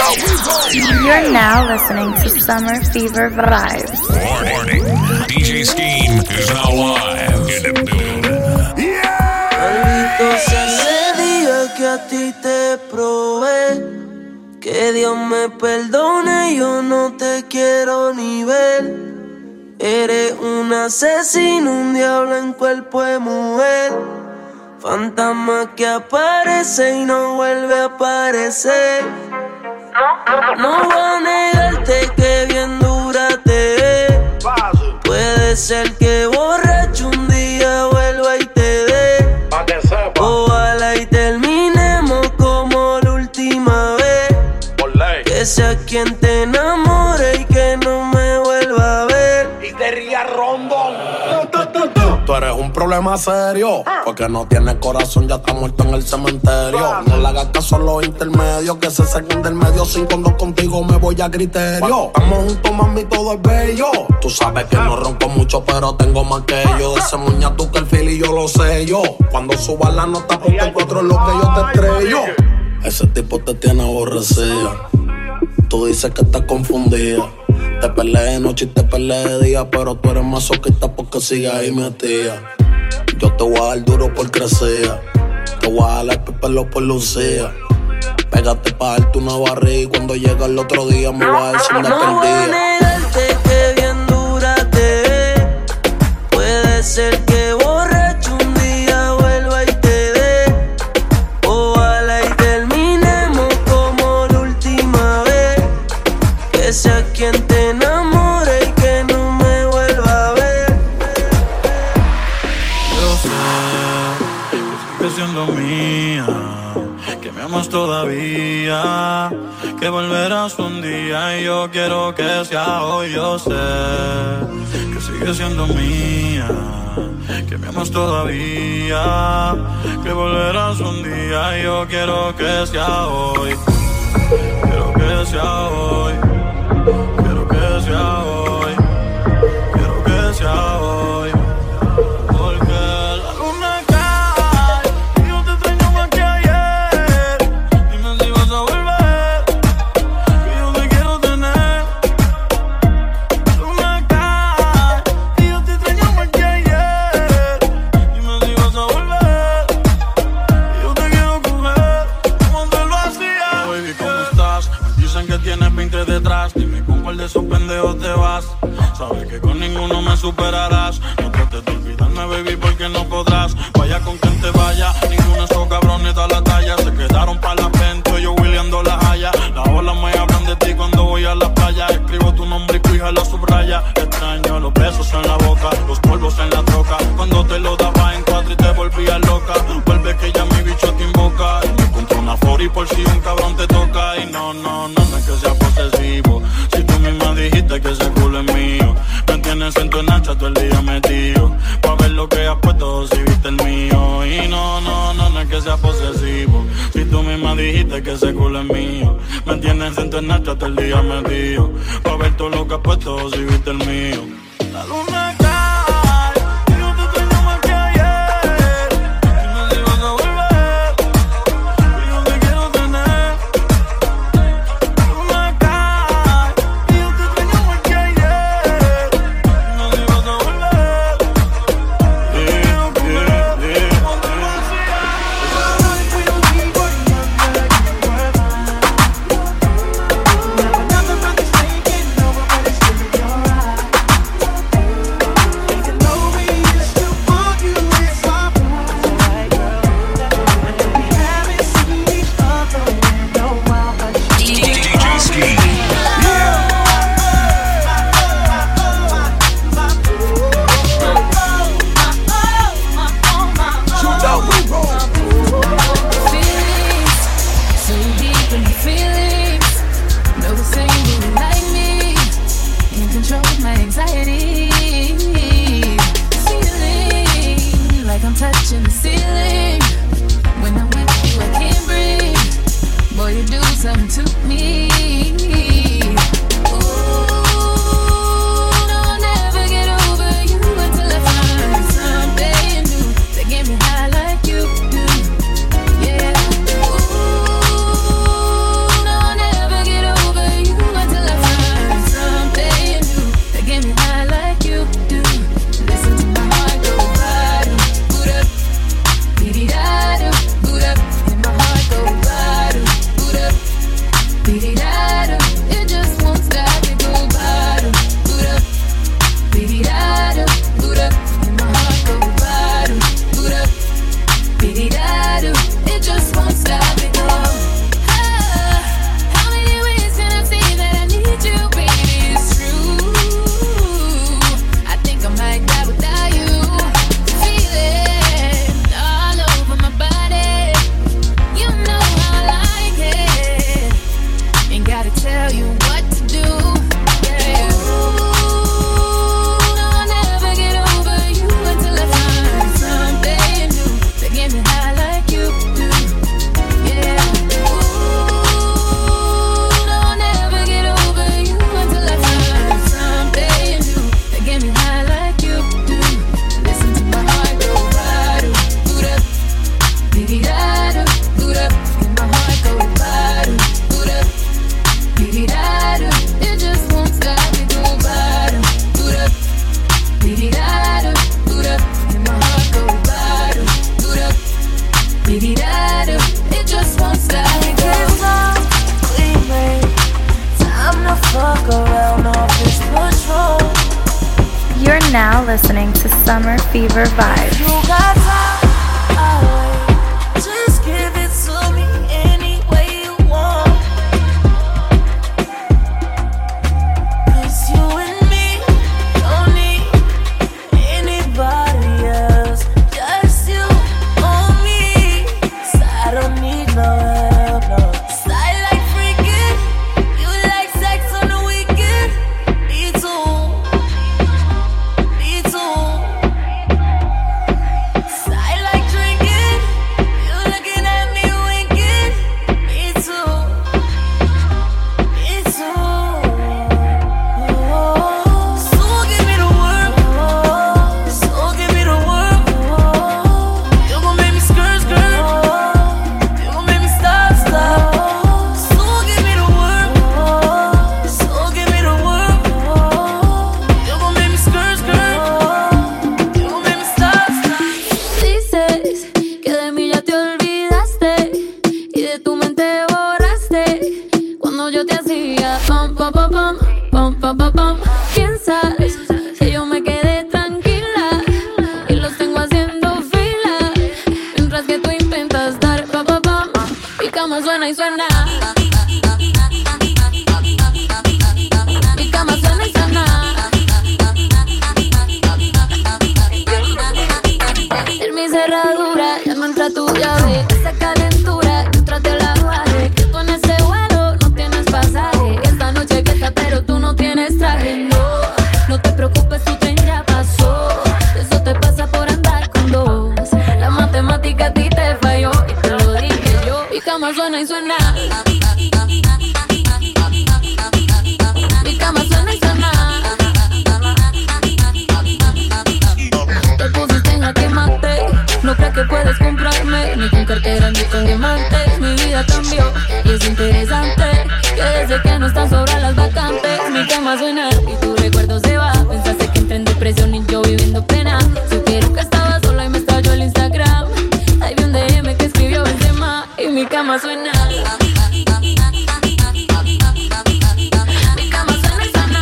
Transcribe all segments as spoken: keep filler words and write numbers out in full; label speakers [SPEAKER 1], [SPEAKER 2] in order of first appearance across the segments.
[SPEAKER 1] You're now listening to Summer Fever Vibes.
[SPEAKER 2] Warning, D J Scheme is now live in the building.
[SPEAKER 3] Yeah!
[SPEAKER 4] Maldito sea ese día que a ti te probé. Que Dios me perdone, yo no te quiero ni ver. Eres un asesino, un diablo en cuerpo de mujer. Fantasma que aparece y no vuelve a aparecer. No voy a negarte que bien dura te ve. Puede ser que borracho un día vuelva y te dé. Ojalá y terminemos como la última vez. Que sea quien te enamore y que no me vuelva a ver.
[SPEAKER 3] Y te ría rondón.
[SPEAKER 5] Tú eres un problema serio, porque no tienes corazón, ya está muerto en el cementerio. No le hagas caso a los intermedios, que se saquen del medio. Sin cuando contigo me voy a criterio. Estamos juntos, mami, todo es bello. Tú sabes que no ronco mucho, pero tengo más que yo. De ese muña tú que el fili yo lo sé yo. Cuando suba la nota, ponte en cuatro lo que yo te estrello. Ese tipo te tiene aborrecida. Tú dices que estás confundida. Te peleé de noche y te peleé de día, pero tú eres masoquista porque sigues ahí metida. Yo te voy a dar duro por crecer. Te voy a jalar el pelo por lucía. Pégate pa' darte una barriga y cuando llega el otro día me voy a decir de
[SPEAKER 4] No voy a negarte que bien dura te ve. Puede ser que borracho un día vuelva y te dé. Ojalá y terminemos como la última vez. Que sea quien te enamore y que no me vuelva a ver.
[SPEAKER 6] Yo sé que sigues siendo mía, que me amas todavía, que volverás un día y yo quiero que sea hoy. Yo sé que sigues siendo mía, que me amas todavía, que volverás un día y yo quiero que sea hoy. Quiero que sea hoy. Quiero que sea hoy, quiero que sea hoy. Porque la luna cae y yo te extraño más que ayer. Dime si vas a volver, que yo te quiero tener. La luna cae y yo te extraño más que ayer. Dime si vas a volver, que yo te quiero coger como antes lo hacía. Baby, ¿cómo estás? Dicen que tienes veinte detrás. Dime con cuál de esos pendejos te vas. Sabes que con ninguno me superarás. No trates de olvidarme, baby, porque no podrás. Vaya con quien te vaya, ninguno de esos cabrones da la talla. Se quedaron para la pento, yo Williando la haya. Las olas me hablan de ti cuando voy a la playa. Escribo tu nombre y cuija la subraya. Extraño los besos en la boca, los polvos en la troca. Cuando te lo daba en cuatro y te volvías loca. Vuelve que ya mi bicho te invoca. Y me compro una forty por si un cabrón te toca. Y no, no, no, no es que sea posesivo. Si tú misma dijiste que ese culo es mío. Me tienes en tu nacha todo el día metido. Pa' ver lo que has puesto si viste el mío. Y no, no, no, no es que sea posesivo. Si tú misma dijiste que ese culo es mío. Me tienes en tu nacha todo el día metido. Pa' ver todo lo que has puesto si viste el mío. La luna cae y yo te extraño más que ayer. Dime si vas a volver, que yo te quiero tener. La luna cae y yo te extraño más que ayer. Dime si vas a volver, que yo quiero coger como antes lo hacía.
[SPEAKER 1] listening to Summer Fever Vibes.
[SPEAKER 4] You got time, I'll wait. Just give it to me any way you want. 'Cause you and me don't need anybody else. Just you on me. So I don't need no help, no. Style like freaking. You like sex on the weekend. Me too. Me too. Style like drinking. You looking at me winking. Me too. Me too. So give me the work. So give me the work. You gon' make me skirt, skirt. You gon' make me stop, stop. So give me the work. So give me the work. You gon' make me skirt, skirt. You gon' make me stop, stop.
[SPEAKER 7] Dices que de mí ya te olvidaste y de tu mente borraste cuando yo te hacía pam pam pam pam pam pam pam pam. Piensas que yo me quedé tranquila y los tengo haciendo fila mientras que tú intentas dar pam pam pam. Mi cama suena y suena. Mi cama suena y suena. En mi cerradura ya no entra tu llave. Esa calentura yo traté la guarde. Que tú en ese vuelo no tienes pasaje. Esta noche fiesta pero tú no tienes traje. No, no te preocupes, tu tren ya pasó. Eso te pasa por andar con dos. La matemática a ti te falló y te lo dije yo. Mi cama suena y suena. Mi cama suena y suena. Te pusiste en jaque mate. No creas que puedes comprarme ni con cartera ni con diamantes. Mi vida cambió y es interesante que desde que no estás sobre las vacantes mi cama suena y tu recuerdo se va. Pensaste que entré en depresión y yo viviendo pena. Supieron que estaba sola y me estalló el Instagram. Ahí vi un D M que escribió Benzema y mi cama suena. Mi cama suena y suena.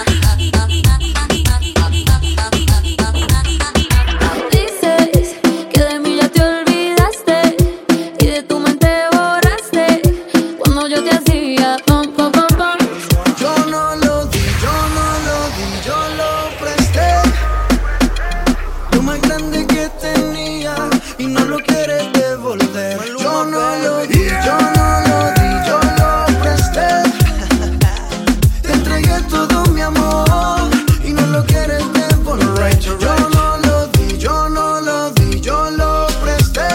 [SPEAKER 7] Dices que de mí ya te olvidaste y de tu mente borraste cuando yo te hacía pam pam pam pam.
[SPEAKER 4] Yo no lo di, yo no lo di, yo lo presté. Lo más grande que tenía y no lo quieres devolver. Yo no lo di, yo no lo di, yo lo presté. Te entregué todo mi amor y no lo quieres devolver. Yo no lo di, yo no lo di, yo lo presté.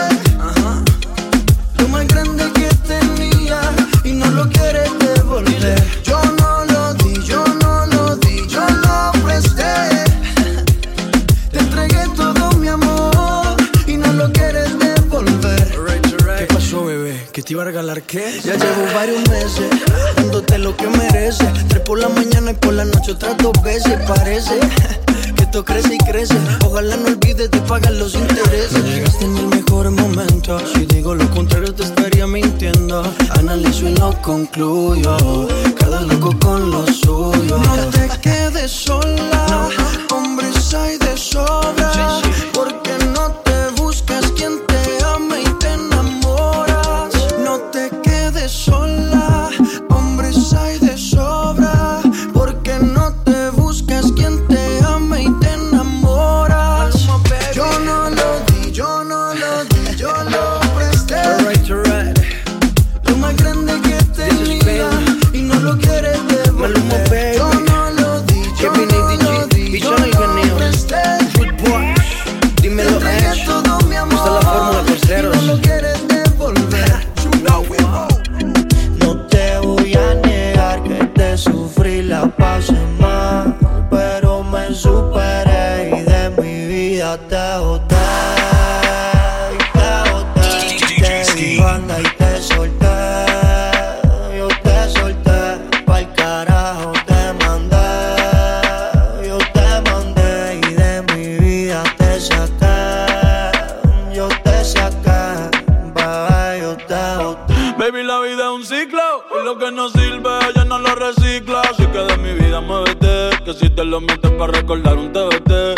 [SPEAKER 4] Lo más grande que tenía y no lo quieres devolver. Yo no lo di, yo no lo di, yo lo presté. Te entregué todo mi amor y no lo quieres devolver.
[SPEAKER 8] ¿Qué pasó, bebé? ¿Que te iba a regalar qué?
[SPEAKER 4] Ya llevo varios meses dándote lo que mereces. Tres por la mañana y por la noche otras dos veces. Parece que esto crece y crece. Ojalá no olvides de pagar los intereses. No llegaste en el mejor momento. Si digo lo contrario te estaría mintiendo. Analizo y lo concluyo. Cada loco con lo suyo. No te quedes sola. Hombres hay de sobra. Porque no te buscas quien te ame y te enamoras. No te quedes sola. Hombres hay de sobra. Porque no te buscas quien te ame y te enamoras. Yo no lo di, yo no lo di, yo lo presté. Lo más grande que tenía y no lo quieres devolver. Yo no lo di, yo no lo di, yo lo presté.
[SPEAKER 8] Dímelo,
[SPEAKER 4] Te entregué
[SPEAKER 8] Ash.
[SPEAKER 4] todo mi amor
[SPEAKER 8] Esta es la fórmula, terceros.
[SPEAKER 4] y no lo quieres devolver.
[SPEAKER 9] No te voy a negar que te sufrí, la pasé mal, pero me superé y de mi vida te boté. Y te boté, te di banda y te solté. Yo te solté, pa'l carajo te mandé. Yo te mandé y de mi vida te saqué. Yo te saqué, bebé, yo te boté.
[SPEAKER 6] Baby, la vida es un ciclo y lo que no sirve ya no lo recicla. Así que de mi vida muévete, que si te lo metes para recordar un T B T.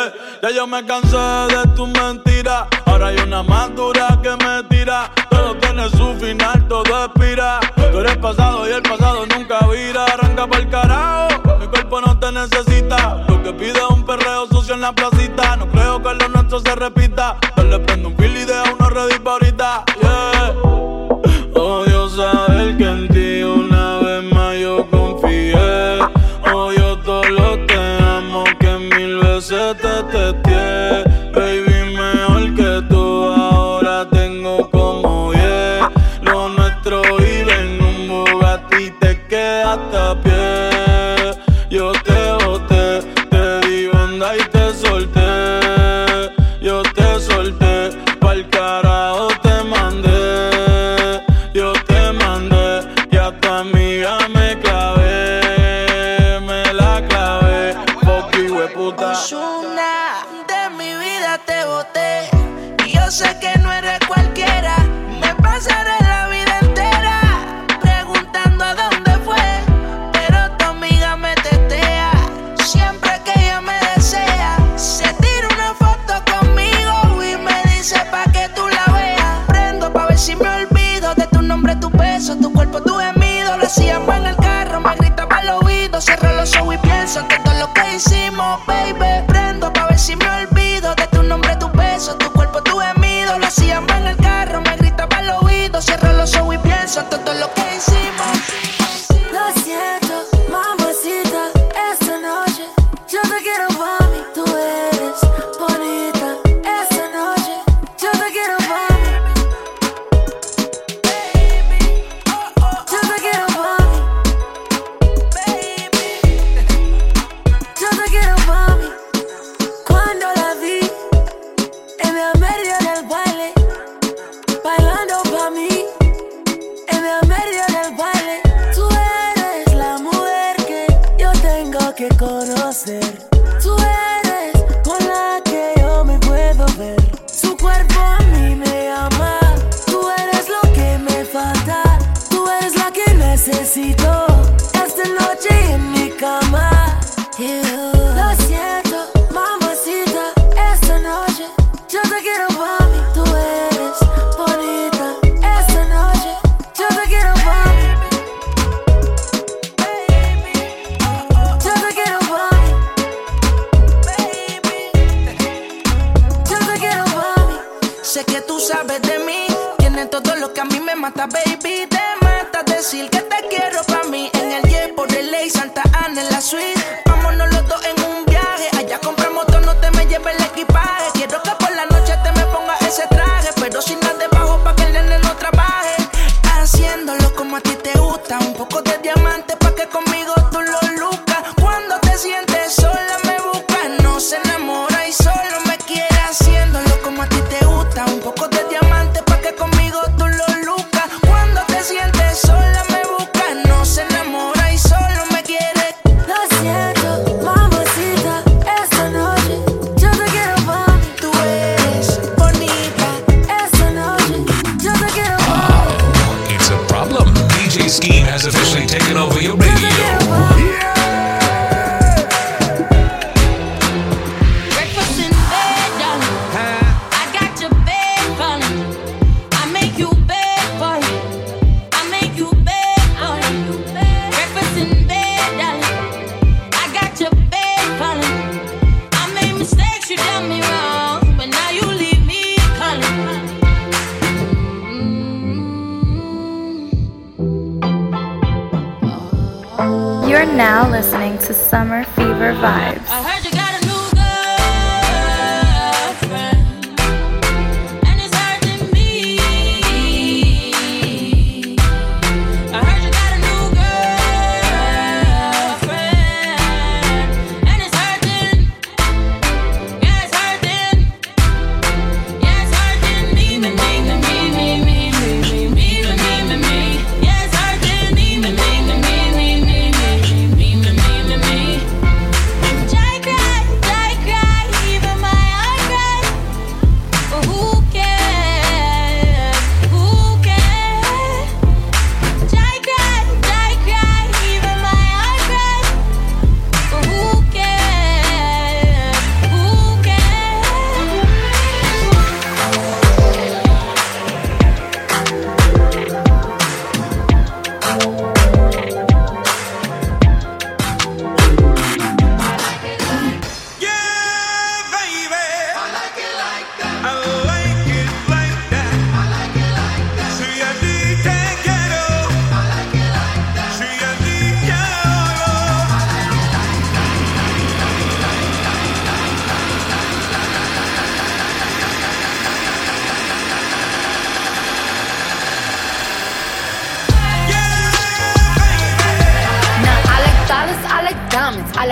[SPEAKER 6] yeah. Ya yo me cansé de tus mentiras. Ahora hay una más dura que me tira. Todo tiene su final, todo expira. Tú eres pasado y el pasado nunca vira. Arranca pa'l carajo, mi cuerpo no te necesita. Lo que pide es un perreo sucio en la placita. No creo que lo nuestro se repita. Dale, prendo un fil y deja uno ready pa' ahorita, yeah. Odio saber que en ti una vez más yo confié. Odio todo lo que amo, que mil veces te testé. Baby, mejor que tú ahora tengo como diez. Lo nuestro vive en un Bugatti y te quedaste a pie. Yo te boté, te di banda y te solté. Yo te solté, pa'l carajo te mandé. Yo te mandé y a tu amiga me clavé. Me la clavé, poqui hueputa.
[SPEAKER 4] Ozuna, de mi vida te boté. Y yo sé que no eres cualquiera. Me pasaré la vida entera preguntando a dónde fue, pero tu amiga me testea. Siempre que ella me desea, se tira una foto conmigo y me dice pa' que tú la veas. Prendo pa' ver si me olvido de tu nombre, tu beso, tu cuerpo, tu gemido. Lo hacíamos en el carro, me gritaba al oído. Cierro los ojos y pienso en todo lo que hicimos, baby. Prendo pa' ver si me olvido de tu nombre, tu beso, tu cuerpo, tu gemido. Lo hacíamos en el carro, me gritaba al oído. Cierro los ojos y pienso en todo lo que hicimos.
[SPEAKER 7] Lo siento, mamacita, esta noche yo te quiero pa' mí. Tú eres bonita, esta noche yo te quiero pa' mí. Yo te quiero pa' mí. Yo te quiero pa' mí. Cuando la vi en el medio del baile, bailando pa' mí, en el medio del baile. Tú eres la mujer que yo tengo que conocer. Tú eres con la que yo me puedo ver. Su cuerpo a mí me ama. Tú eres lo que me falta. Tú eres la que necesito esta noche en mi cama. Yeah. Lo siento, mamacita, esta noche yo te quiero pa' mí. Tú eres bonita, esta noche yo te quiero pa' mí. Yo te quiero pa' mí. Yo te quiero pa' mí.
[SPEAKER 4] Sé que tú sabes de mí, tienes todo lo que a mí me mata, baby. Te mata decir que te quiero pa' mí. En el jet por el ley, Santa Ana en la suite. Vámonos los dos en un viaje. Allá compramos todo, no te me lleves el equipaje. Quiero que por la noche te me ponga ese traje, pero sin nada debajo pa' que el nene no trabaje. Haciéndolo como a ti te gusta, un poco de diamante pa' que conmigo tú lo lucas. Cuando te sientes sola me buscas, no se enamora y solo me quiere. Haciéndolo como a ti te gusta, un poco de diamante pa' que conmigo tú lo lucas. Cuando te sientes sola me buscas, no se enamora y solo me quiere.
[SPEAKER 7] Lo siento, mamacita, esta noche yo te quiero pa' mí.
[SPEAKER 4] Tú eres bonita,
[SPEAKER 7] esta noche yo te quiero pa' mí.
[SPEAKER 2] It's a problem. D J Scheme has officially taken over your radio.
[SPEAKER 7] Breakfast in bed, darling. I got your bed calling. I make you bed for you. I make you bed for you. Breakfast in bed, darling. I got your bed calling. I made mistakes, you done me wrong, but now you leave me calling.
[SPEAKER 1] You're now listening to Summer Fever Vibes.
[SPEAKER 7] I heard you got a new girlfriend, and it's hurting me. I heard you got a new girlfriend, and it's hurting. Yeah, it's hurting. Yeah, it's hurting me, me, me, me, me, me, me, me, me, me, me, me, me. Yeah, it's hurting me, me, me, me, me, me, me, me, me, me, me, me, me.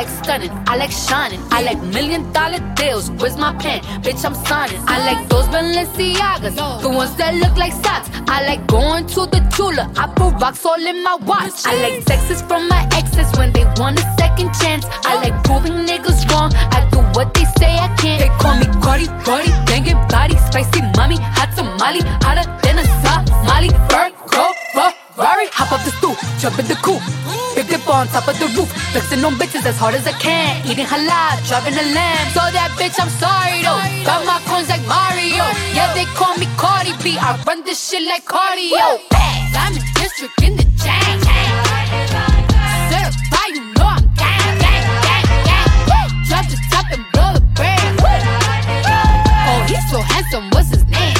[SPEAKER 7] stunning, I like shining, I like million dollar deals. Where's my pen? Bitch, I'm signing. I like those Balenciagas, the ones that look like socks. I like going to the Tula, I put rocks all in my watch. I like texts from my exes when they want a second chance. I like proving niggas wrong, I do what they say I can't. They call me Cardi, Cardi, banging body, spicy mommy, hot tamale, hotter than a Somali. Bird, go, Ferrari, hop up the stoop, jump in the coupe, big dip on top of the roof, flexing on bitches as hard as I can, eating halal, driving a lamb. So that bitch, I'm sorry though, got my coins like Mario. Yeah, they call me Cardi B, I run this shit like cardio. Diamond District in the chain, certified, you know I'm gang, gang, gang, gang. Drop the top and blow the brand. Oh, he's so handsome, what's his name?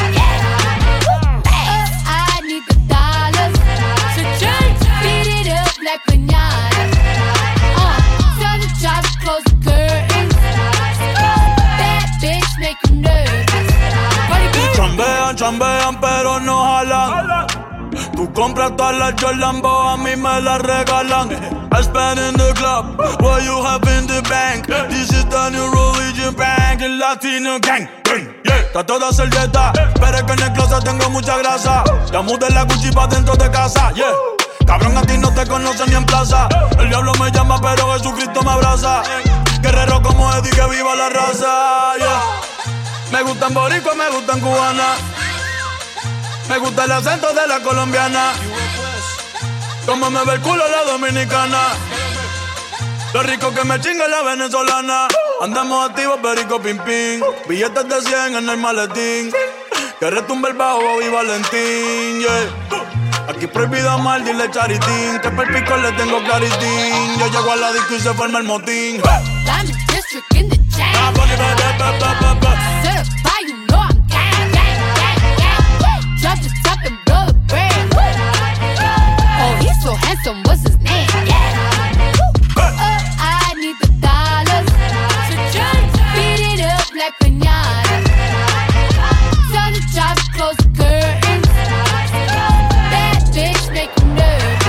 [SPEAKER 7] I need the dollars, so just beat it up like pinata. Uh, tell the job to close the curtains. Bad bitch make you nervous.
[SPEAKER 6] Chambean, chambean, pero no jalan. Tú compras todas las Jordan, a mí me las regalan. I spend in the club, what you have in the bank. This is the new religion bank, el Latino gang. Yeah. Está toda servieta, pero es que en el closet tengo mucha grasa. Ya mudé la Gucci pa' dentro de casa, yeah. Cabrón, a ti no te conocen ni en plaza. El diablo me llama, pero Jesucristo me abraza. Guerrero como Eddie, que viva la raza, yeah. Me gustan boricua, me gustan cubana. Me gusta el acento de la colombiana. Como me ve el culo la dominicana. Lo rico que me chinga la venezolana. Andamos activos, perico, pim, pim. Billetes de cien en el maletín. Que retumbe el bajo, Bobby Valentín, yeah. Aquí prohibido amar, dile charitín. Que per pico le tengo claritín. Yo llego a la disco y se forma el motín.
[SPEAKER 7] Diamond District in the chain. Certified, you know I'm gang, gang, gang, gang. Drop the top and blow the brand. Oh, he's so handsome, what's his name? I need the dollars, so just beat it up like pinata. Tell the job to close the curtains. Bad bitch make you nervous.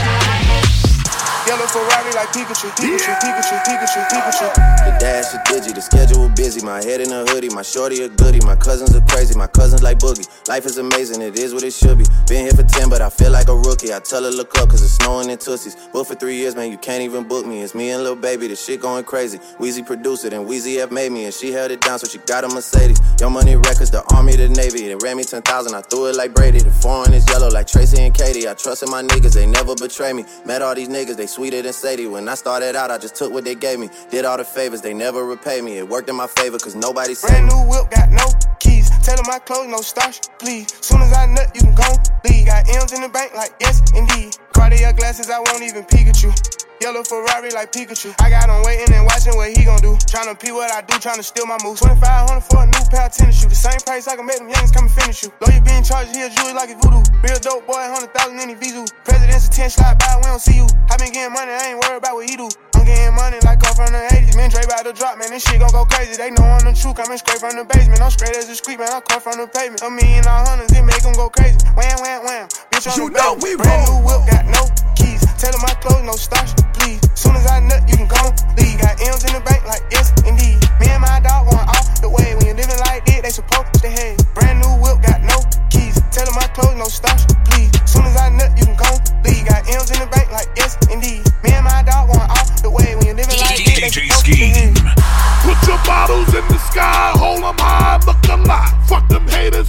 [SPEAKER 10] Yellow Ferrari like Pikachu, Pikachu, Pikachu, Pikachu, Pikachu.
[SPEAKER 11] The dash is digi, the schedule busy. My head in a hoodie, my shorty a goodie. My cousins are crazy, my cousins like Boogie. Life is amazing, it is what it should be. Been here for ten, but I feel like a rookie. I tell her look up, cause it's snowing in Tootsies. Booked for three years, man, you can't even book me. It's me and Lil Baby, the shit going crazy. Weezy produced it, and Weezy F made me. And she held it down, so she got a Mercedes. Young Money Records, the Army, the Navy. They ran me ten thousand, I threw it like Brady. The foreign is yellow like Tracy and Katie. I trusted my niggas, they never betray me. Met all these niggas, they sweeter than Sadie. When I started out, I just took what they gave me. Did all the favors, they never repay me. It worked in my favor, cause nobody said
[SPEAKER 10] brand new whip, got no keys. Tell them my clothes, no starch, please. Soon as I nut, you can go leave. Got M's in the bank, like yes, indeed. Cartier glasses, I won't even peek at you. Yellow Ferrari like Pikachu. I got him waiting and watching what he gon' do. Tryna pee what I do, tryna steal my moves. twenty-five hundred for a new pair of tennis shoes. The same price I can make them youngins come and finish you. Lawyer being charged here, jewelry like it's voodoo. Real dope boy, one hundred thousand in his Vizu. President's ten slide by, we don't see you. I been getting money, I ain't worried about what he do. I'm getting money like up from the eighties. Man, Dre about to drop, man, this shit gon' go crazy. They know I'm the truth, coming straight from the basement. I'm straight as a street, man, I come from the pavement. A million all hundreds, it make them go crazy. Wham, wham, wham, bitch on
[SPEAKER 3] you
[SPEAKER 10] the
[SPEAKER 3] know
[SPEAKER 10] baby.
[SPEAKER 3] we
[SPEAKER 10] Brand
[SPEAKER 3] roll.
[SPEAKER 10] new whip, got no keys. Tell them my clothes, no starch, please. Soon as I nut, you can go leave. Got M's in the bank, like yes, indeed. Me and my dog going off the way. When you living like this, they supposed to head. Brand new whip, got no keys. Tell them my clothes, no starch, please. Soon as I nut, you can go leave. Got M's in the bank, like yes, indeed. Me and my dog going off the way. When you living like this, they supposed to head.
[SPEAKER 3] Put your bottles in the sky, hold them high, look alive. Fuck them haters,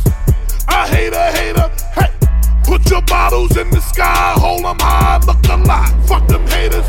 [SPEAKER 3] I hate a hater. Hey, put your bottles in the sky, hold them high, look alive. Fuck them haters,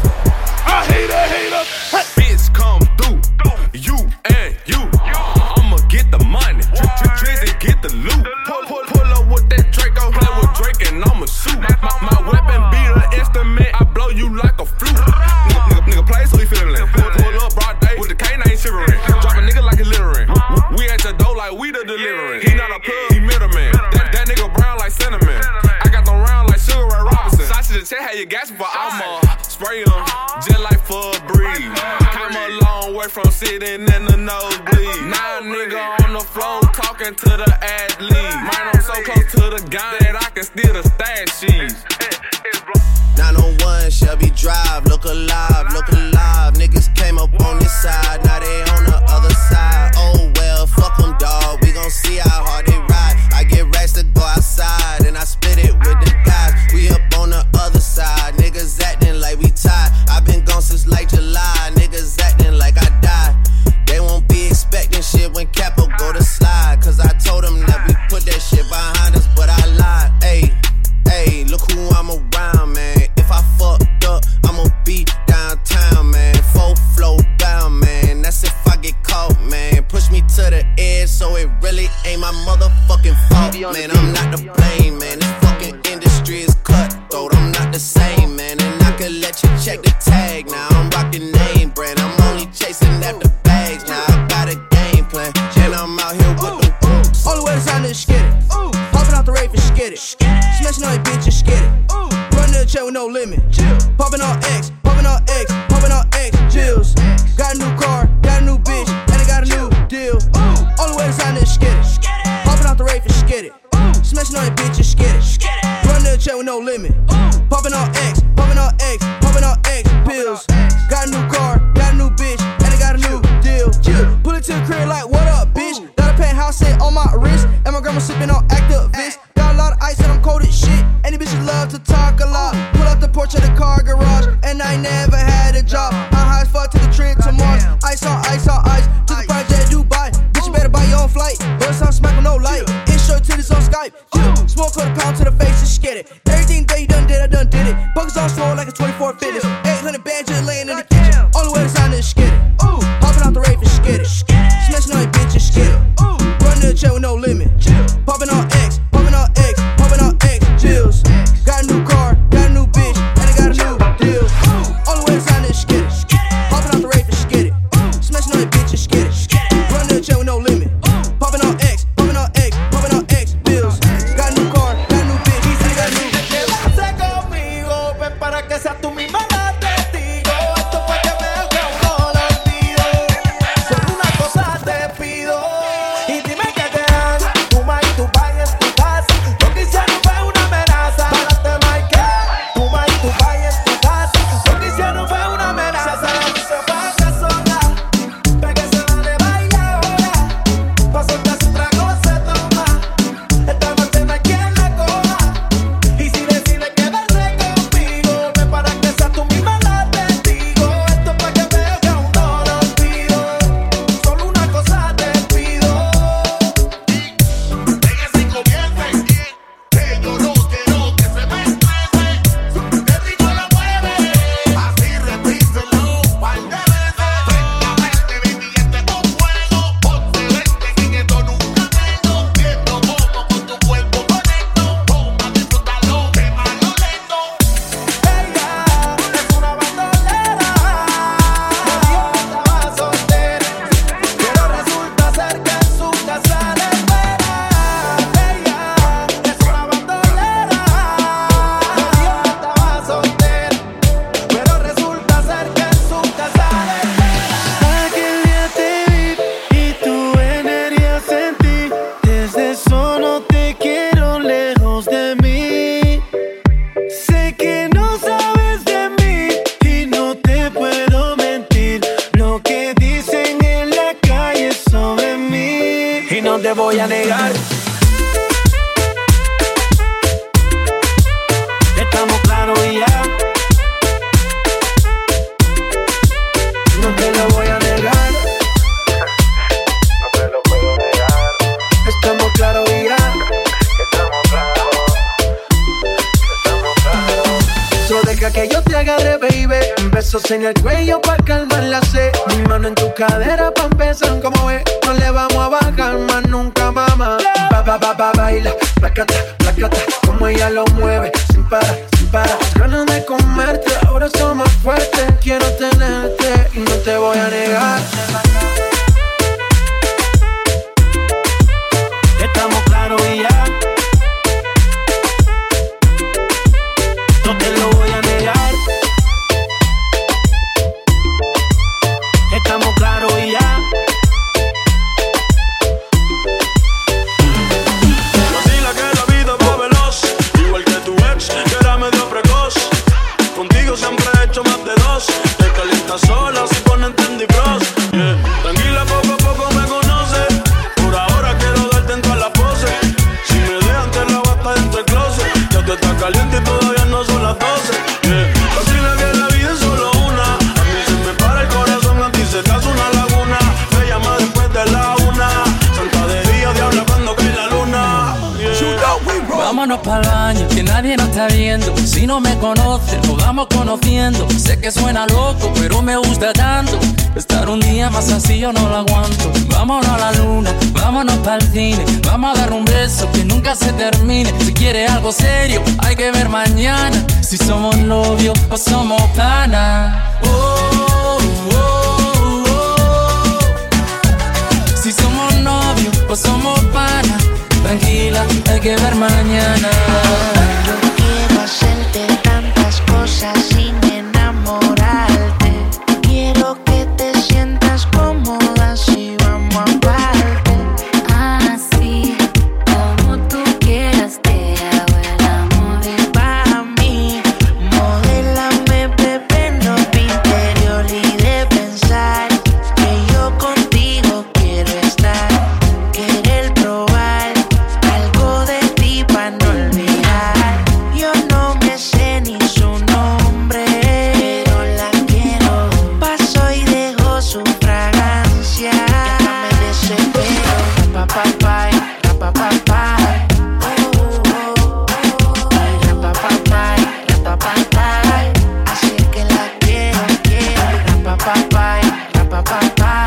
[SPEAKER 3] I hate a hater. Hey,
[SPEAKER 12] bitch, come through, you and you. I'ma get the money, Drizzy get the loot. Pull, pull, pull up with that Draco, play with Drake and I'ma shoot. My, my weapon be the instrument, I blow you like a flute. Nigga, nigga, nigga play so he feelin'. Pull, pull up broad day with the K nine shivering. Drop a nigga like a littering. We at the door like we the delivering. He not a plug, he middleman. That, that nigga brown like cinnamon. I got them round like Sugar Ray Robinson. Sausage and check how you gas for I'ma spray him just like for a breeze. Came a long way from sitting in the nosebleed. Now nigga on the floor talking to the athlete. Mine I'm so close to the gun that I can steal the stash sheets.
[SPEAKER 11] nine oh one Shelby Drive, look alive, look alive. Niggas can't came up on this side, now they on the other side. Oh well, fuck them, dawg. We gon' see how hard they ride. I get racks to go outside, and I split it with the guys. We up on the other side, niggas acting like we tied. I been gone since like July, niggas acting like I died. They won't be expecting shit when Capo go to slide. Cause I told them that we put that shit behind us, but I lied. Ayy, ayy, look who I'm around, man. If I fucked up, I'ma be downtown, man. Full flow bound, man. That's if I get caught, man. Push me to the edge, so it really ain't my motherfucking fault, man. I'm not to blame, man. This fucking industry is cutthroat. I'm not the same, man. And I could let you check the tag. Now I'm rocking name brand. I'm only chasing after bags. Now I got a game plan, and I'm out here with them boots.
[SPEAKER 13] Only way to sign this skid it. Popping out the rave and skid it. Smashing on your bitches, skid it. Run to the chair with no limit. Popping on X, popping on X, popping on X, chills. Got a new car, got a new bitch, and I got a new deal. Only way to sign this skid it. Popping out the rave and skid it. Smashing on your bitches, skid it. Run to the chair with no limit. Popping on X, popping on X, popping on X, pills. Got a new car, got a new bitch, and I got a new deal. Pull it to the crib like, what up, bitch? Got a penthouse set on my wrist, and my grandma sipping on Actavis. Got a lot of ice and I'm cold as shit, and these bitches love to talk a lot. Pull out the porch of the car garage, and I never had a job. I'm high as fuck to the trip to Mars. Ice on ice on ice, to the project Dubai. Bitch, you better buy your own flight. Burst on smack with no light. Intro to this on Skype. Smoke quarter pound to the face, just get it. Everything that you done did, I done did it. Buckets on swole like a twenty-four fitness. eight hundred bands just laying in the kitchen. Only way to sign is skid it. Popping out the rave and skid it. Smashing on your bitches, skid it. Run to the chair with no limit. Popping on X, popping on X, popping on X, chills. Got a new car, got a new bitch, and I got a new deal. Only way to sign is skid it. Popping out the rave and skid it. Smashing on your bitches, skid it. Run to the chair with no limit. Popping on X, popping on X, popping on X, bills. Got a new car, got a new bitch, and I got a new deal.
[SPEAKER 9] Quédate conmigo, ven para que seas tú misma la testigo. Esto fue que me que no lo olvido. Solo una cosa te pido. Y dime que te dan. Tu ma y tu pa y en tu casa. Lo que hicieron fue una amenaza. Párate, Mike. Tu ma y tu pa y en tu casa. Lo que hicieron fue una amenaza. Se pasa sola. Pa' que se vale bailar ahora. Pa' soltar su trago se toma. Esta noche no hay quien la coja. Y si decide quedarse conmigo, ven para que seas tú misma la testigo. Esto pa' que veas que aún no lo olvido. Solo una cosa te pido.
[SPEAKER 3] Déjese y comience, que yo no quiero que se me estrese. Qué rico la mueve, así repíselo un par de veces. Francamente, baby, este es un juego. Ponte vente, en esto nunca tengo. Viendo cómo con tu cuerpo conecto. Toma, disfrútalo, quémalo lento.
[SPEAKER 9] Ella es una bandolera. Yo estaba soltera, pero resulta ser que en su casa le espera. Ella es una bandolera. Yo estaba soltera, pero resulta ser que en su casa le espera.
[SPEAKER 14] Aquel día te vi y tu energía sentí. Desde eso no te quiero lejos de mí. Sé que no sabes de mí y no te puedo mentir. Lo que dicen en la calle sobre mí. Y no te voy a negar. Estamos claros y ya. No te lo voy a negar.
[SPEAKER 15] No te lo puedo negar.
[SPEAKER 14] Estamos claros y ya.
[SPEAKER 15] Estamos claros. Estamos claros.
[SPEAKER 14] Solo deja que yo te agarre, baby. Besos en el cuello pa' calmar la sed. Mi mano en tu cadera pa' empezar. Como ves, no le vamos a bajar más nunca, mamá. Ba, ba, ba, ba, baila, placata, placata. Como ella lo mueve, sin parar, sin parar. Ganas de comerte, ahora somos más fuertes. Quiero tenerte y no te voy a negar. Estamos claros y ya. No te lo voy a negar. Estamos claros y ya.
[SPEAKER 16] Vámonos pa'l baño, que nadie nos está viendo. Si no me conocen, nos vamos conociendo. Sé que suena loco, pero me gusta tanto. Estar un día más así yo no lo aguanto. Vámonos a la luna, vámonos pa'l cine. Vamos a dar un beso que nunca se termine. Si quieres algo serio, hay que ver mañana. Si somos novios o somos panas. Oh, oh, oh, oh. Si somos novios o somos panas. Tranquila, hay que ver mañana.
[SPEAKER 17] Yo quiero hacerte tantas cosas sin enamorarte. Quiero que te sientas cómoda si vamos a parte.
[SPEAKER 7] Así como tú quieras te hago el amor.
[SPEAKER 17] Pa' mí, modélame, bebé, no mi interior y de pensar que yo contigo quiero estar. Querer probar algo de ti pa' no olvidar. Yo no me sé ni su nombre, pero la quiero. Paso y dejo su fragancia. Ya me desespero. Pa pa pa pa pa pa. Pa pa pa pa pa pa. Así es que la quiero, quiero. Pa pa pa pa pa pa.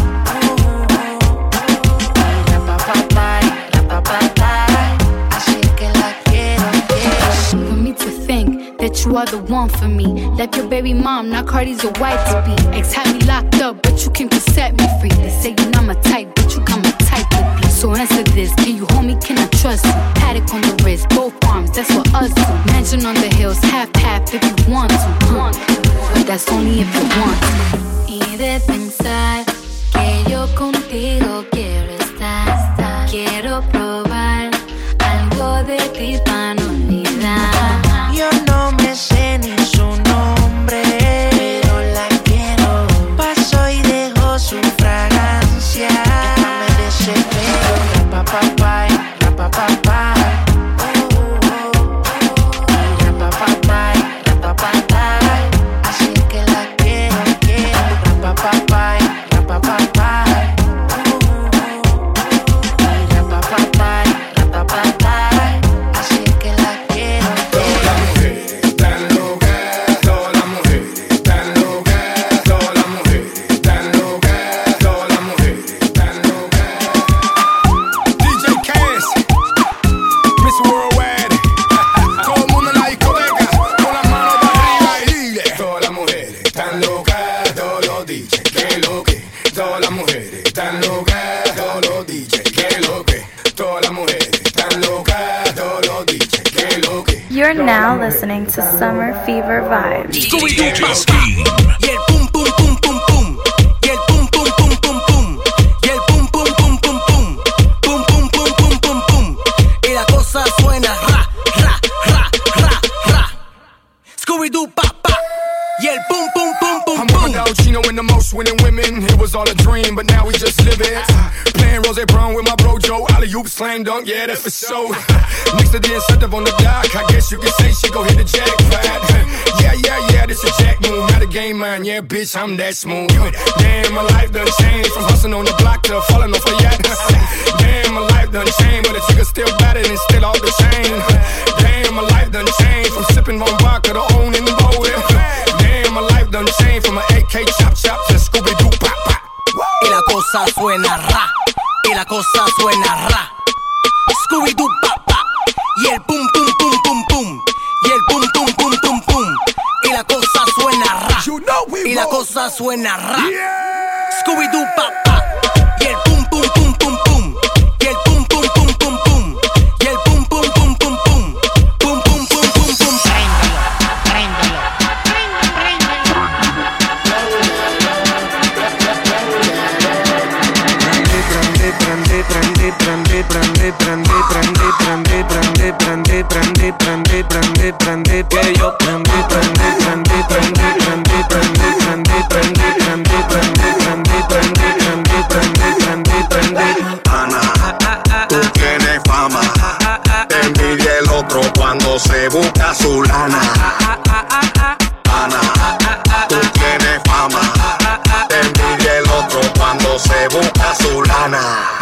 [SPEAKER 7] For me to think that you are the one for me. Like your baby mom, now Cardi's your wife to be. Ex had me locked up, but you came to set me free. They say you're not my type, but you got my type to be. So answer this, can you hold me, can I trust you? Paddock on the wrist, both arms, that's what us do. Mansion on the hills, half-half if you want to. Huh? But that's only if you want to.
[SPEAKER 17] Y de pensar que yo contigo quiero estar. Quiero probar algo de ti pa' no olvidar. Yo no me sé ni su nombre, pero la quiero. Paso y dejo su fragancia. Ya me desespero. Pa pa pa pa pa pa. Pa pa pa pa pa pa. Así que la quiero, quiero. Pa pa pa pa pa pa. Así que la quiero.
[SPEAKER 18] Todas las mujeres están locas, todas las mujeres están locas, todas las mujeres están locas, todas las mujeres están locas. D J Cass, Miss Worldwide, todo el mundo en la discoteca, con las manos para arriba y dile. Todas las mujeres están locas, todos los D Js, que lo que. Todas las mujeres están locas, todos los D Js, que lo que. Todas las mujeres están locas, todos los D Js, que lo que.
[SPEAKER 1] You're now listening to Summer Fever Vibes.
[SPEAKER 2] D J Scheme.
[SPEAKER 8] Y el pum pum pum pum pum. Y el pum pum pum pum pum. Y el pum pum pum pum pum. Pum pum pum pum pum pum. Y la cosa suena ra ra ra ra ra. Scooby-Doo pa pa. Y el pum pum pum pum pum.
[SPEAKER 18] I'm Ronaldo Chino in the most winning women. It was all a dream, but now we just live it. Playing Rose Brown with my bro Joe. Alley-oop, slam dunk, yeah, that's for sure. Next to the incentive on the dock, I guess you could say she go hit the jackpot. Yeah, yeah, yeah, this a jack move, not a game man. Yeah, bitch, I'm that smooth. Damn, my life done changed from hustling on the block to falling off a yacht. Damn, my life done changed, but the chick still battered and still off the chain. Damn, my life done changed from sipping on vodka to owning bowling. Damn, my life done changed from an A K chop chop to Scooby-Doo pop pop.
[SPEAKER 8] Y la cosa suena ra. Y la cosa suena ra. Scooby-Doo pa pa. Y el pum pum pum pum pum. Y el pum pum pum pum pum. Y la cosa suena ra. Y la cosa suena ra. Scooby-Doo pa pa. Y el pum pum pum pum pum. Y el pum pum pum pum pum. Y el pum pum pum pum pum. Pum pum pum pum pum.
[SPEAKER 9] Prende, prende, prende, prende, prende, prende, prende, prende, prende, prende, prende, prende, que yo prende, prende, prende, prende, prende, prende, prende, prende, prende, prende, prende, prende, prende, prende.
[SPEAKER 19] Ana, tú tienes fama, te envidia el otro cuando se busca su lana. Ana, tú tienes fama, te envidia el otro cuando se busca su lana.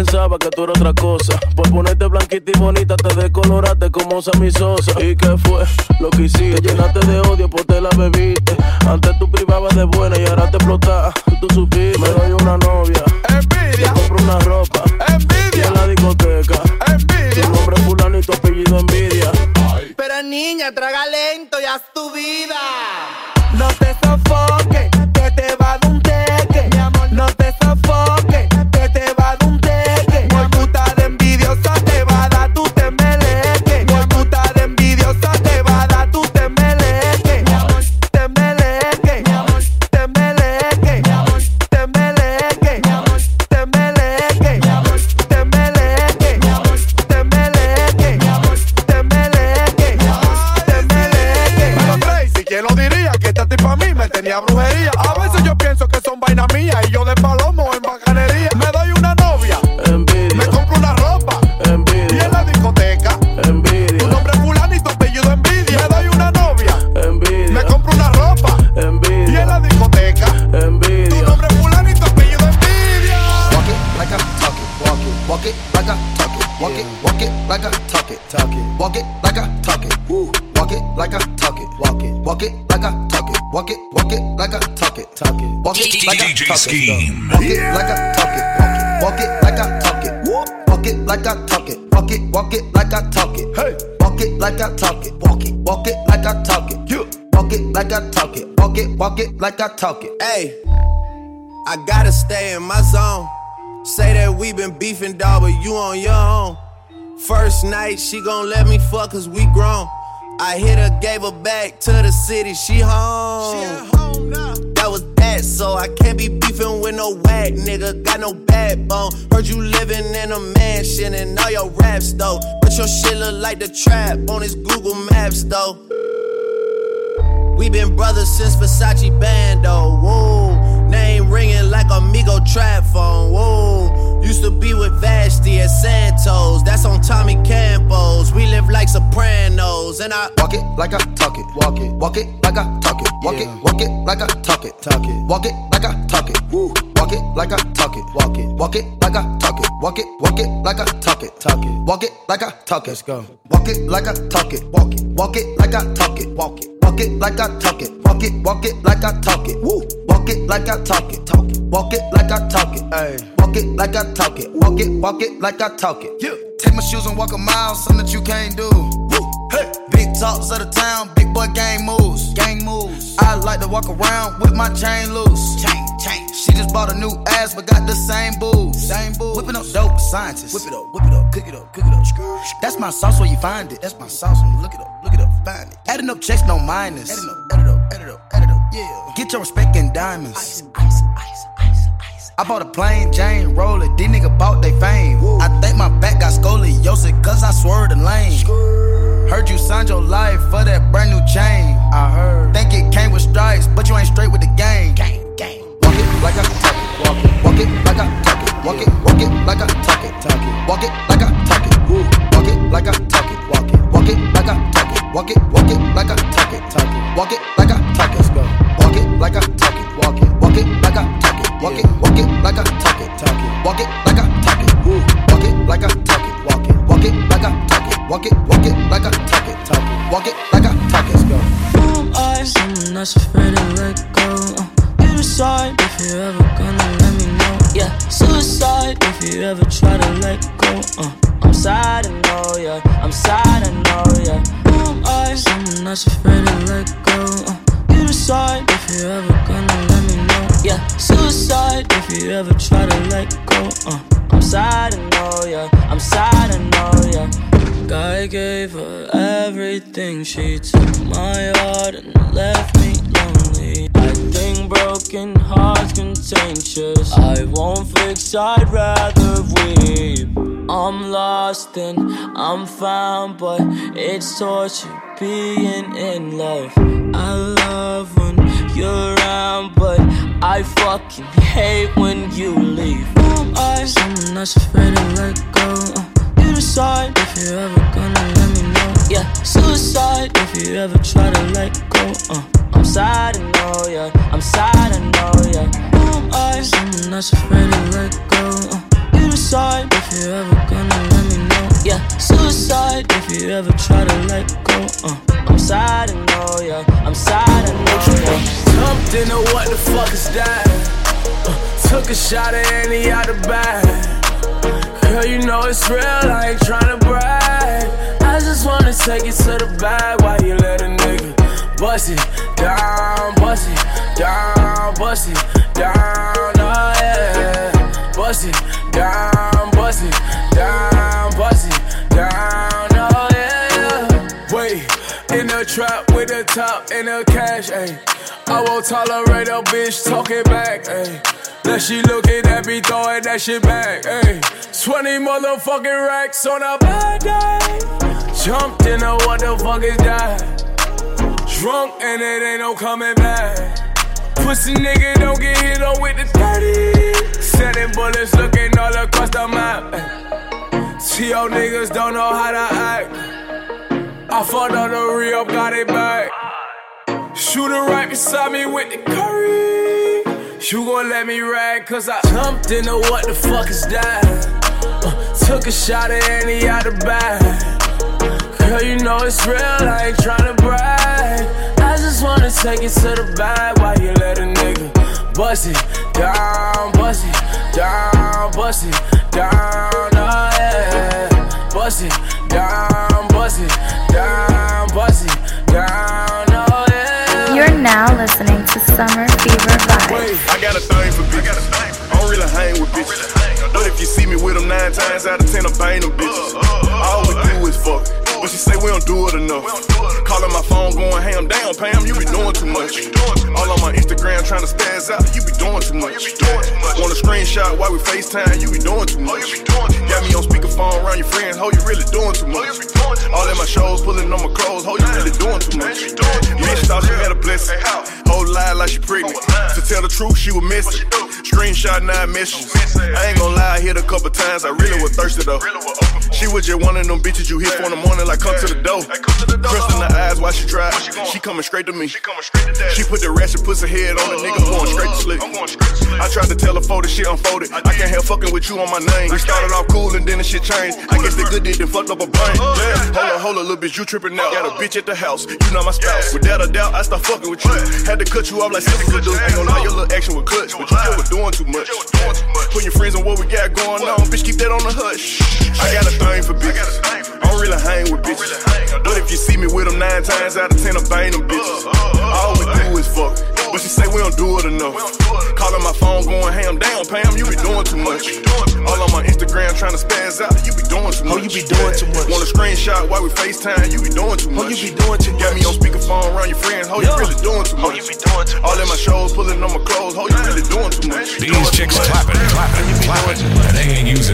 [SPEAKER 5] pensaba que tú eras otra cosa. Por ponerte blanquita y bonita te decoloraste como Sammy Sosa. ¿Y qué fue lo que hiciste? Te llenaste de odio, pues te la bebiste. Antes tú privabas de buena y ahora te explotas. Tú supiste. Me doy una novia, envidia. Te compro una ropa, envidia. Y en la discoteca, envidia. Tu nombre es fulano y tu apellido envidia.
[SPEAKER 20] Pero niña, traga lento y haz tu vida.
[SPEAKER 4] No te sofoques, que te va a dar un teque. Mi amor, no te sofoques, que te va a dar un teque. Por puta de envidiosa te va a dar tu tembeleque. Por puta de envidiosa te va a dar tu tembeleque. Tembeleque, tembeleque, tembeleque, tembeleque, tembeleque, tembeleque, tembeleque, tembeleque.
[SPEAKER 3] Pero Tracy, ¿quién lo diría? Que esta tipa a mí me tenía brujería. A veces yo pienso que son vainas mías y yo de palomo en bacanería. Me doy una novia, envidia. Me compro una ropa, envidia. Y en la discoteca, envidia. Tu nombre es fulano y tu apellido envidia. Me doy una novia, envidia. Me compro una ropa, envidia. Y en la discoteca, envidia. Tu nombre es fulano y tu apellido envidia.
[SPEAKER 6] Walk it like I talk it, walk it, walk it like I talk it, walk it, walk it like I talk it, talk it, walk it like I talk it, woo. Walk it like I talk it, walk it, walk it like I talk it, walk it, walk it like I talk it, talk it, walk it like I talk it, walk it like I talk it, walk it, walk it like I talk it, walk it like I talk it, walk it, walk it like I talk it, hey, walk it like I talk it, walk it, walk it like I talk it, you, walk it like I talk it, walk it, walk it like I talk it,
[SPEAKER 11] Hey, I gotta stay in my zone. Say that we been beefing, dawg, but you on your own. First night, she gon' let me fuck cause we grown. I hit her, gave her back to the city, she home. She at home now. That was that, so I can't be beefing with no whack nigga, got no backbone. Heard you living in a mansion and all your raps though. But your shit look like the trap on his Google Maps though. We been brothers since Versace Bando, whoa. Name ringing like Amigo trap phone, whoa. Used to be with Vashti at Santos, that's on Tommy Campos. We live like Sopranos, and I
[SPEAKER 6] walk it like I talk it, walk it, walk it like I talk it, walk it, walk it like I talk it, talk it, walk it like I talk it, woo. Walk it like I talk it, walk it, walk it like I talk it, walk it, walk it like I talk it, talk it, walk it like I talk it, let's go. Walk it like I talk it, walk it, walk it like I talk it, walk it, walk it like I talk it, walk it, walk it like I talk it, woo. Walk it like I talk it, talk it, walk it like I talk it, ay. Walk it like I talk it, walk it, walk it like I talk it. Yeah. Take my shoes and walk a mile, something that you can't do. Woo. Hey. Big talks of the town, big boy gang moves, gang moves. I like to walk around with my chain loose, chain, chain. She just bought a new ass, but got the same boobs, same boobs. Whipping up dope scientists, whip it up, whip it up, cook it up, cook it up. That's my sauce where you find it. That's my sauce when you look it up, look it up, find it. Adding up checks, no minus. Adding up, add it up, add it up, add it up. Yeah. Get your respect in diamonds. Ice, ice, ice, ice, ice. I bought a plain Jane roller. These niggas bought they fame. Woo. I think my back got scoliosis, cause I swerved the lane. Skrr. Heard you signed your life for that brand new chain. I heard. Think it came with stripes, but you ain't straight with the game. Gang, gang. Walk it like I talk it. Walk it, walk it like I talk it. Walk it, walk it like I talk it. Talk it. Walk it like I talk it. Woo. Walk it like I talk it. Walk it, walk it like I talk it. Walk it, walk it like I talk it. Talk it. Walk it like I talk it. Let's go. Walk it like I talk it. Walk it, walk it like I talk it. Walk it, walk it like I talk it. Talk it. Walk it like I talk it. Woo. Walk it like I talk it. Walk it, walk it like I talk it. Walk it, walk it like I talk it. Talk it. Walk it like I talk it. Let's go.
[SPEAKER 7] Who am I? Someone that's afraid to let go. Uh, you decide if you're ever gonna let me know. Yeah, suicide if you ever try to let go. Uh, I'm sad, I know, yeah. I'm sad, I know, yeah. Who am I? Someone that's afraid to let go. Uh, you decide if you're ever gonna let me know. Yeah, suicide if you ever try to let go. Uh, I'm sad, I know, yeah. I'm sad, I know, yeah. I gave her everything. She took my heart and left me lonely. I think broken hearts contagious. I won't fix, I'd rather weep. I'm lost and I'm found, but it's torture being in love. I love when you're around, but I fucking hate when you leave. Who am I? Someone that's afraid to let go. Uh, you decide if you're ever gonna let me know. Yeah, suicide if you ever try to let go. Uh, I'm sad, I know, yeah. I'm sad, I know, yeah. Who am I? Someone that's afraid to let go. Uh, you decide
[SPEAKER 10] side if you ever try to let go. Uh, I'm sad, I know, yeah. I'm sad, I know, yeah.
[SPEAKER 5] Jumped into what the fuck is that? Uh, took a shot at any out the bag. Girl, you know it's real, I ain't tryna brag. I just wanna take it to the bag while you let a nigga bust it down, bust it down, bust it down, oh yeah. Bust it down, bust it down, bust it down, oh yeah. Wait, in the trap with the top and the cash, ayy. I won't tolerate a bitch talking back, ayy. That she looking at me throwing that shit back, ayy. twenty motherfucking racks on a bad day. Jumped into what the fuck is that? Drunk and it ain't no coming back. Pussy nigga don't get hit on with the thirty. Setting bullets looking all across the map. T O niggas don't know how to act. I fought on the re-up, got it back. Shooter right beside me with the curry. You gon' let me rag cause I jumped into what the fuck is that? Uh, took a shot at any out the bag. Girl, you know it's real, I ain't tryna brag. I just wanna take it to the bag while you let a nigga bust it down, bust it down, bust it down, oh yeah. Bust it down, bust it down, bust it down, oh yeah.
[SPEAKER 1] You're now listening to Summer Fever Vibes.
[SPEAKER 3] I got a thing for bitches. I don't really hang with bitches. But if you see me with them nine times out of ten, I'm bang them bitches. All we do is fuck. But she say we don't do it enough. Calling my phone going ham, damn Pam, you be doing too much. All on my Instagram trying to spaz out, you be doing too much. Want a screenshot while we FaceTime, you be doing too much. Got me on speakerphone around your friends, ho, you really doing too much. All in my shows, pulling on my clothes, ho, you really doing too much. Bitch thought she had a blessing, whole lie like she pregnant. To tell the truth, she was missing. Screenshot nine messages. I ain't gon' lie, I hit a couple times, I really was thirsty though. She was just one of them bitches you hit for in the morning like come to the door. Crust in the eyes while she drive. She coming straight to me. She put the ratchet pussy head on the nigga going straight to sleep. I tried to tell her before the shit unfolded. I can't help fucking with you on my name. We started off cool and then the shit changed. I guess the good did then fucked up a brain. Yeah. Hold on, hold on, little bitch, you tripping out. Got a bitch at the house, you not my spouse. Without a doubt, I start fucking with you. Had to cut you off like sisters would do. Ain't gon' lie, your little action was clutch, but you still was doing too much. Put your friends on what we got going on, bitch, keep that on the hush. I got a thing for bitches. I don't really hang with bitches. But if you see me with them nine times out of ten, I bang them bitches. All we do is fuck. But she say we don't do it enough. Calling my phone going ham, damn Pam, you be doing too much. All on my Instagram trying to spaz out, you be doing too much. Oh, you be doing too much. Want a screenshot while we FaceTime, you be doing too much. Oh, you be doing too much. Got me on speakerphone around your friends, ho, you really doing too much. Oh, you be doing too much. All in my shows, pulling on my clothes, ho, you really doing too much.
[SPEAKER 2] These chicks clapping, clapping, clapping, and they ain't using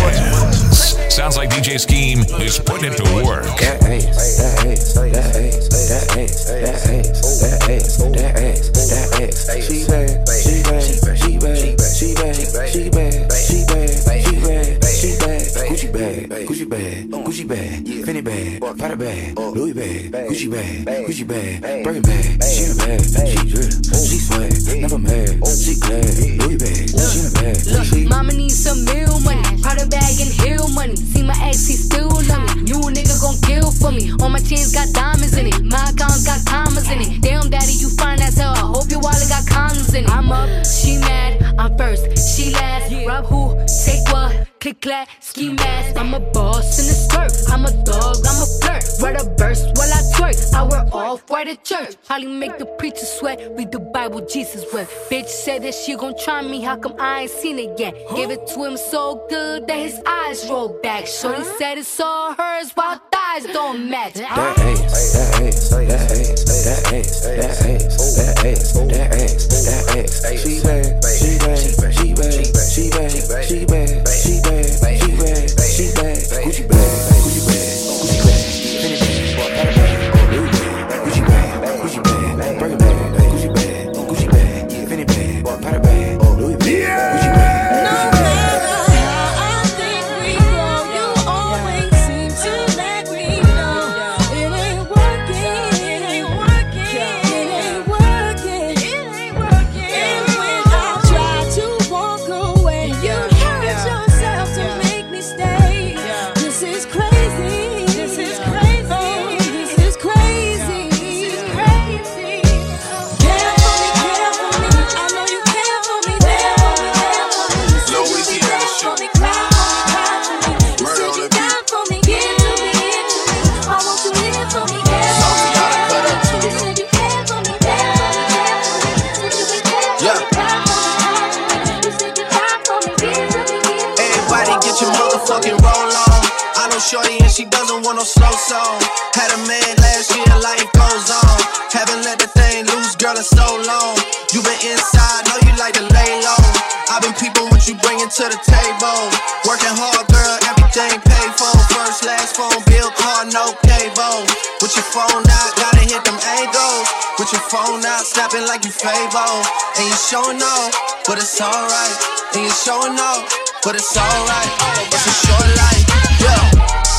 [SPEAKER 2] hands. Sounds like D J Scheme is putting it to work.
[SPEAKER 21] That ass, that ass, that ass, that ass, that ass, that ass, that ass, that ass. She bad, she bad, she bad, she bad, she bad, she bad, she bad, she bad. Gucci bag, Gucci bag, Gucci bag, Fendi bag, Prada bag, Louis bag, Gucci bag, Gucci bag, Birkin bag. She in a bag, she drip, she swag, never mad, she glad. Louis bag, she in a bag.
[SPEAKER 12] Look, mama needs some meal money, Prada bag and heel money. See my ex, he still love me. You a nigga gon' kill for me. All my chains got diamonds in it. My accounts got commas in it. Damn, daddy, you fine as hell. I hope your wallet got condoms in it. I'm up, she mad. I'm first, she last. Rob who, take what? Click clack, ski mask. I'm a boss in the skirt. I'm a dog, I'm a flirt. Write a verse while I twerk. I wear off-white at church. Holly make the preacher sweat. Read the Bible, Jesus wept. Bitch said that she gon' try me. How come I ain't seen it yet? Gave it to him so good that his eyes rolled back. Shorty said it's all hers while thighs don't match.
[SPEAKER 21] That ass, that ass, that ass, that ass, that ass, that ass, that ass, that ass. She bad, she bad, she bad, she bad, she bad, she bad, she bad, she bad. Gucci bag, Gucci bag, Gucci bag, Fendi bag, Prada bag, Louis bag, Gucci bag, Gucci bag, Birkin bag, Gucci bag, Gucci bag, Fendi bag, Prada bag, Louis bag, Gucci bag.
[SPEAKER 11] shorty and she doesn't want no slow song. Had a man last year, life goes on. Haven't let the thing loose, girl, in so long. You been inside, know you like to lay low. I've been peeping what you bringing to the table. Working hard, girl, everything paid for. First, last phone bill, car, no cable. With your phone out, gotta hit them angles. With your phone out, snapping like you Fable. And you showing off, but it's alright. And you showing off, but it's alright. It's a short life, yeah.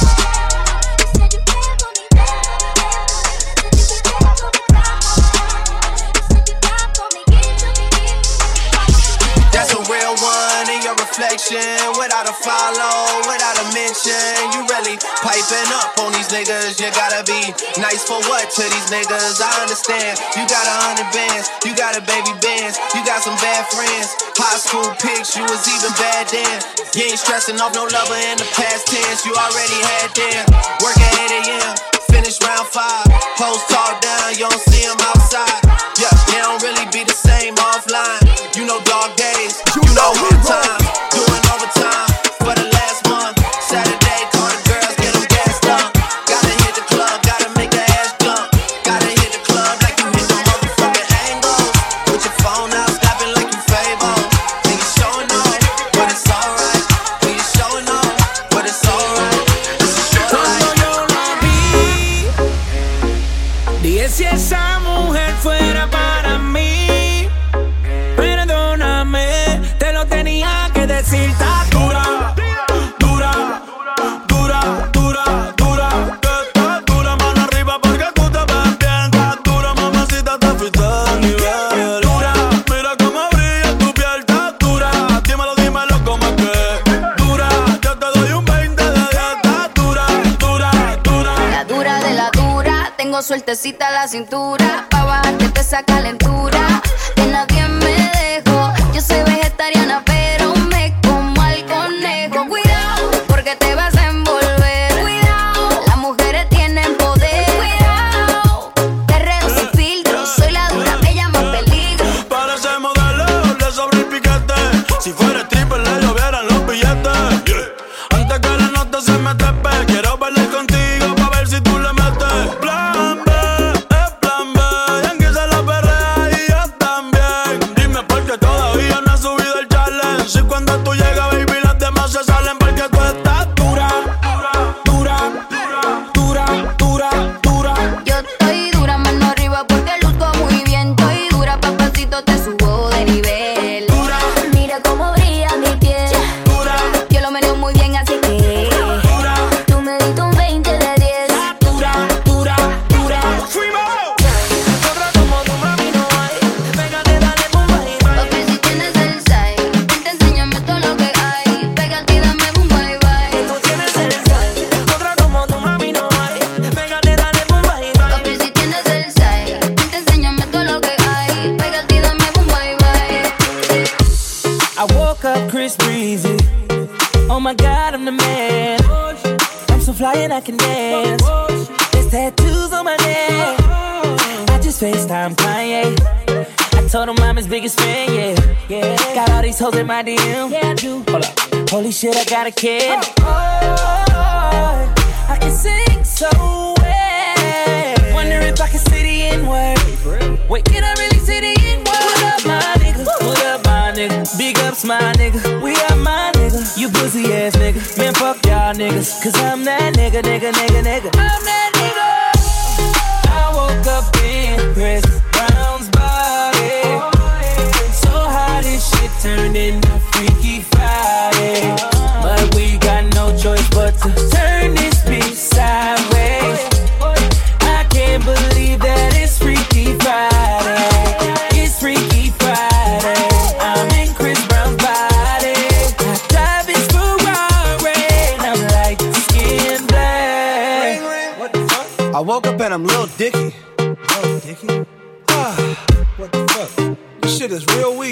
[SPEAKER 11] That's a real one in your reflection. Without a follow, without a mention. You really piping up on these niggas. You gotta be nice for what to these niggas? I understand. You got a hundred bands, you got a baby bands, you got some bad friends. High school pics, you was even bad then. You ain't stressing off no lover in the past tense. You already had them. Work at eight a.m., finish round five. Post talk down, you don't see them outside. Yeah, they don't really be the same offline. You know dog days, you, you know hard time. Doing overtime for the last month. Saturday, call the girls, get them gassed up. Gotta hit the club, gotta make the ass jump. Gotta hit the club like you hit the motherfucking angles. With your phone out, snapping like you Fable. And you showing off, but it's alright. And you showing off, but it's alright. It's a short life.
[SPEAKER 21] Dije si esa mujer fuera para mí, perdóname, te lo tenía que decir. Está dura, dura, dura, dura, dura, que está dura, mano arriba porque tú te ves bien. Está dura, mamacita, te fuiste de nivel. Dura, mira cómo brilla tu piel. Está dura, dímelo, dímelo cómo es que dura, yo te doy un veinte de diez. Está dura, dura, dura.
[SPEAKER 12] La dura de la dura, tengo sueltecita la cintura, pa' bajarte esa calentura, que nadie me dejó. Yo soy vegetariana pero me como al conejo. Cuidado, porque te vas a envolver. Cuidado, las mujeres tienen poder. Cuidado, perreo sin filtro, soy la dura, me llama peligro.
[SPEAKER 21] Parece modelo, le sobra el piquete. Si fuera stripper le llovieran los billetes, yeah. Antes que la nota se me trepe, quiero bailar contigo pa' ver si tú le metes. Plan B, es plan B, Yankee se la perrea y yo también. Dime por qué todavía no has subido el challenge. Si cuando tú llegas, baby, las demás se salen porque tú estás dura, dura, dura, dura, dura.
[SPEAKER 12] Yo estoy dura, mano arriba porque luzco muy bien. Estoy dura, papacito, te subo de nivel. Dura, mira cómo brilla mi piel. Dura, yo lo meneo muy bien, así que dura, tú me diste un veinte de diez.
[SPEAKER 21] Dura, dura, dura.
[SPEAKER 12] Otra como tu mami no hay. Pégate, dale, boom, bye, bye. Papi, si tienes el side, vente, enséñame todo lo que hay. Pégate y dame boom, bye, bye.
[SPEAKER 21] Tú tienes el side, otra como tu mami no hay. Pégate, dale, boom, bye, bye.
[SPEAKER 12] Papi, si tienes el side, vente, enséñame todo lo que hay. Pégate y dame boom, bye, bye.
[SPEAKER 21] I woke up Chris Breezy. Oh my God, I'm the man. I'm so fly and I can dance. There's tattoos on my neck. I just FaceTime Kanye. I told him I'm his biggest fan, yeah, yeah. Got all these hoes in my D M. Yeah, I do. Hold up. Holy shit, I got a kid. Oh, I can sing so well. Wonder if I can say the N-word. Wait, can I really say the N-word? What up, my nigga? What up, my nigga? Big ups, my nigga. We are my nigga. You pussy ass nigga. Man, fuck y'all niggas. Cause I'm that nigga, nigga, nigga, nigga. I'm that nigga. I woke up in Chris Brown's body. So how this shit turned into Freaky Friday. But we got no choice but to turn this bitch sideways. I can't believe that it's Freaky Friday. It's Freaky Friday. I'm in Chris Brown's body. I drive his Ferrari. And I'm like skin black.
[SPEAKER 6] What the fuck? I woke up and I'm Lil Dicky. Lil Dicky? Ah, what the fuck? This shit is real weak.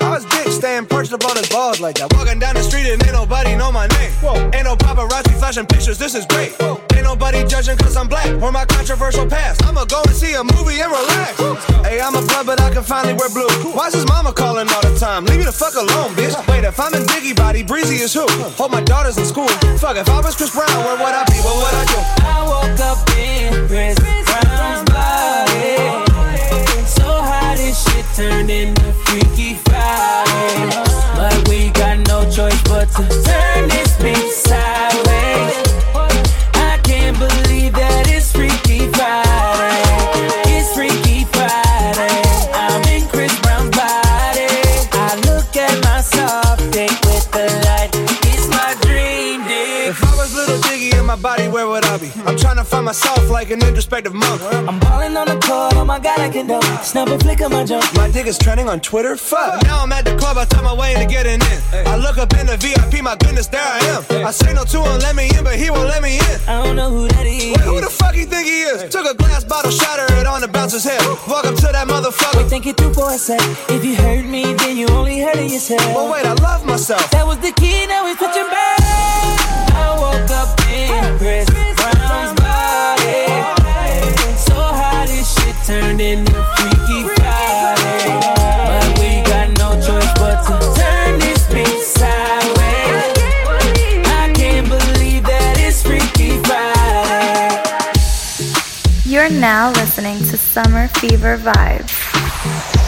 [SPEAKER 13] How his dick staying perched up on his balls like that? Walking down the street and ain't nobody know my name. Whoa. Ain't no paparazzi flashing pictures, this is great. Whoa. Ain't nobody judging cause I'm black or my controversial past. I'ma go and see a movie and relax. Hey, I'm a blood, but I can finally wear blue. Why's his mama calling all the time? Leave me the fuck alone, bitch. Wait, if I'm in Biggie body, Breezy is who? Hope my daughter's in school. Fuck, if I was Chris Brown, where would I be? What would I do?
[SPEAKER 10] I woke up in Chris Brown's body. So how this shit turned into Freaky Friday. But we got no choice but to turn this bitch sideways. I can't believe that it's Freaky Friday. It's Freaky Friday. I'm in Chris Brown's body. I look at my soft dick with the light. It's my dream dick.
[SPEAKER 13] If I was Little Diggy in my body, where would I be? I'm trying to find myself like an introspective monk.
[SPEAKER 10] I'm balling on the court, oh my god, I can dunk. Snap a flick of my jump.
[SPEAKER 13] My dick is trending on Twitter, fuck. Now I'm at the club, I tell my way to getting in. I look up in the V I P, my goodness, there I am. I signal to him, let me in, but he won't let me in.
[SPEAKER 10] I don't know who that is.
[SPEAKER 13] Wait, who the fuck you think he is? Took a glass bottle, shatter it on the bouncer's head. Walk up to that motherfucker.
[SPEAKER 10] Wait, think it through for a sec. If you hurt me, then you only hurting yourself.
[SPEAKER 13] But wait, I love myself.
[SPEAKER 10] That was the key, now it's switching back. I woke up in Chris Brown's body. So how this shit turned into Freaky Friday. But we got no choice but to turn this bitch sideways. I can't believe that it's Freaky Friday.
[SPEAKER 1] You're now listening to Summer Fever Vibes.